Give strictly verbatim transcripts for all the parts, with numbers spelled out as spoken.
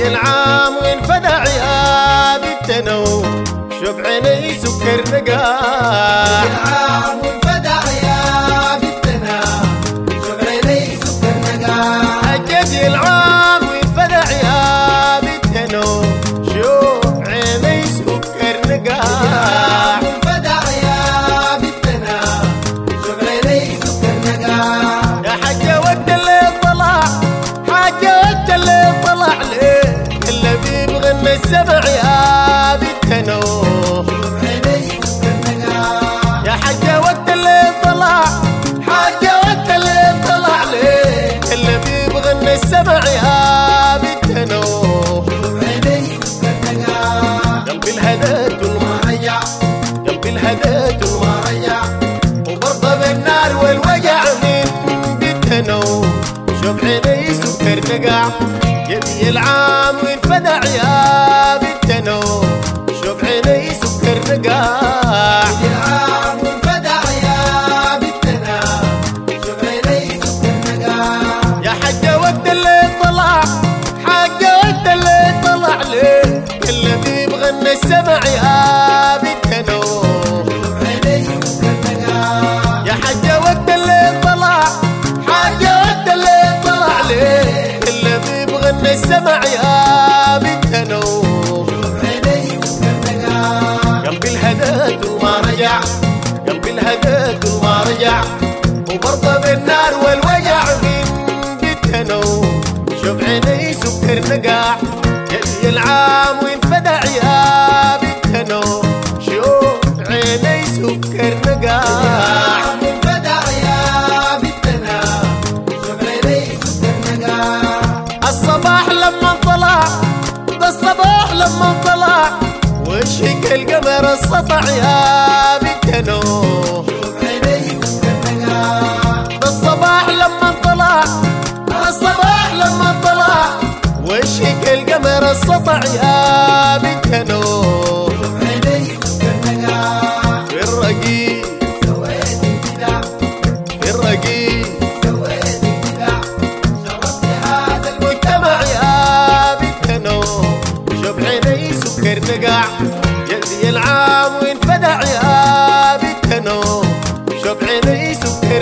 جدي العام وانفدى عياب التنو شوف عيني سكر نقاع العام وانفدى عياب التنا شوف عيني سكر نقاع جدي العام وانفدى عياب التنو شوف عيني سكر نقاع وانفدى عياب التنا شوف عيني سكر نقاع يا حاجة وقت اللي طلع حاجة وقت اللي طلع ليه اللي بيبغن السبع عياب التنو شوف عيني سكر نقاع يا حاجة وقت اللي طلع حاجة وقت اللي طلع ليه اللي بيبغن السبع عياب التنو شوف عيني سكر نقاع قلبي الهدات ما رجع قلبي الهدات ما رجع وبرضه بالنار والوجع من بالتنو شوف عيني سكر نقع جدي العام وانفدى عياب التنو شوف عيني سكر نقع العام وانفدى عياب التنا شوف عيني سكر نقاع يا حاجة وقت اللي طلع حاجة وقت اللي طلع ليه اللي بيبغن السبع عياب التنو شوف عيني سكر نقاع يا حاجة وقت اللي طلع حاجة وقت اللي طلع ليه اللي بيبغن السبع عياب التنو شوف عيني سكر نقاع قلبي الهدات وما رجع قلبي الهدات وما رجع وبرضه بالنار والوجع من بالتنو شوف عيني سكر نقع جدي العام وانفدى عياب التنو شوف عيني سكر نقع العام وانفدى عياب التنا شوف عيني سكر نقاع الصباح لما طلع ده الصباح لما طلع وشك القمر السطع يا بالتنو شوف عيني سكر نقاع ده الصباح لما طلع ده الصباح لما طلع وشك القمر السطع يا بالتنو شوف عيني سكر نقاع في الرقيق سويت البدع في الرقيق سويت البدع شرفت هذا المجتمع يا بالتنو شوف عيني سكر نقع جدي العام وانفدى يا بالتنو شوف عيني سكر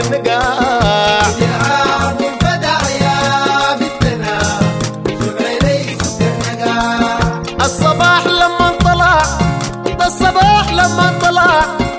نقع العام وانفدى عياب التنا شوف عيني سكر نقاع الصباح لما طلع ده الصباح لما طلع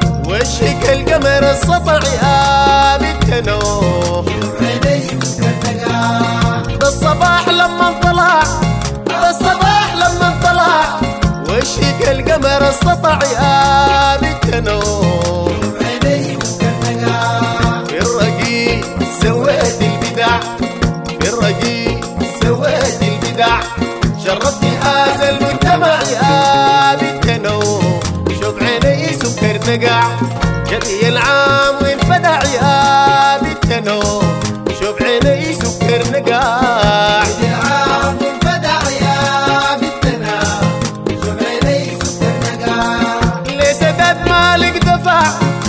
وشك القمر السطع يا بالتنو شوف عيني سكر نقاع ده الصباح لما طلع ده الصباح لما طلع وشك القمر السطع يا بالتنو شوف عيني سكر نقاع في الرقيق سويت البدع في الرقيق سويت البدع شرفت هذا المجتمع يا بالتنو شوف عيني سكر نقع جدي العام وانفدى يا بالتنو شوف عيني سكر نقع العام وانفدى عياب التنا شوف عيني سكر نقاع لسداد مالك دفع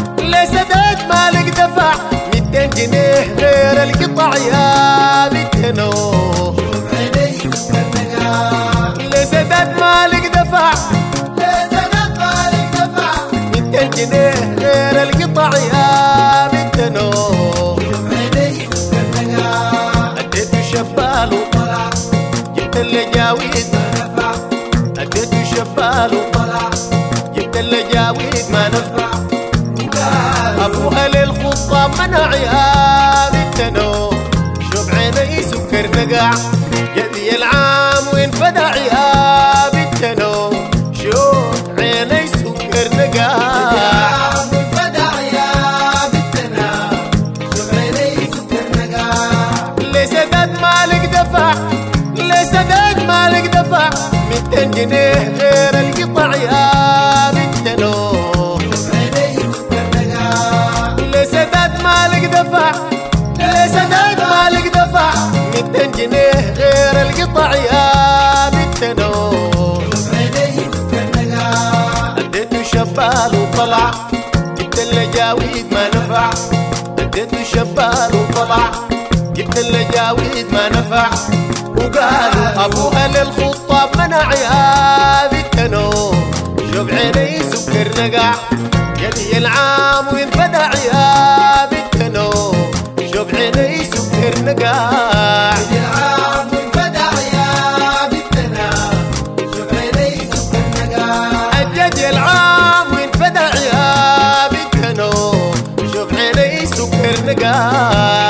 لسداد مالك دفع ميتين جنيه غير القطع يا بالتنو شوف عيني سكر نقاع لسداد مالك دفع لسداد مالك دفع ميتين جنيه غير القطع يا بالتنو شوف عيني سكر نقاع اديته شبال طلع جبت اللجاويد نفع اديته شبال طلع جبت اللجاويد ما نفع وقال ابوها للخطاب منع يا بالتنو شوف عيني سكر نقع جدي العام وانفدى يا بالتنو شوف عيني سكر نقع العام وانفدى عياب التنا شوف عيني سكر نقاع لسداد مالك دفع لسداد مالك دفع ميتين جنيه غير القطع يا بالتنو شوف عيني سكر نقاع لسداد مالك دفع لسداد مالك دفع ميتين جنيه غير القطع يا بالتنو شوف عيني سكر نقاع اديته شبال وطلع جبت اللجاويد ما نفع اديته شبال وطلع جبت اللجاويد ما نفع وقالوا ابوها للخطاب منع يا بنتنو شوف عيني سكر نقع يدي العام وينفدع يا بنتنو شوف عيني سكر نقع يدي العام وينفدع يا بنتنا شوف عيني سكر نقع الجدي العام وينفدع يا بنتنو شوف عيني سكر نقع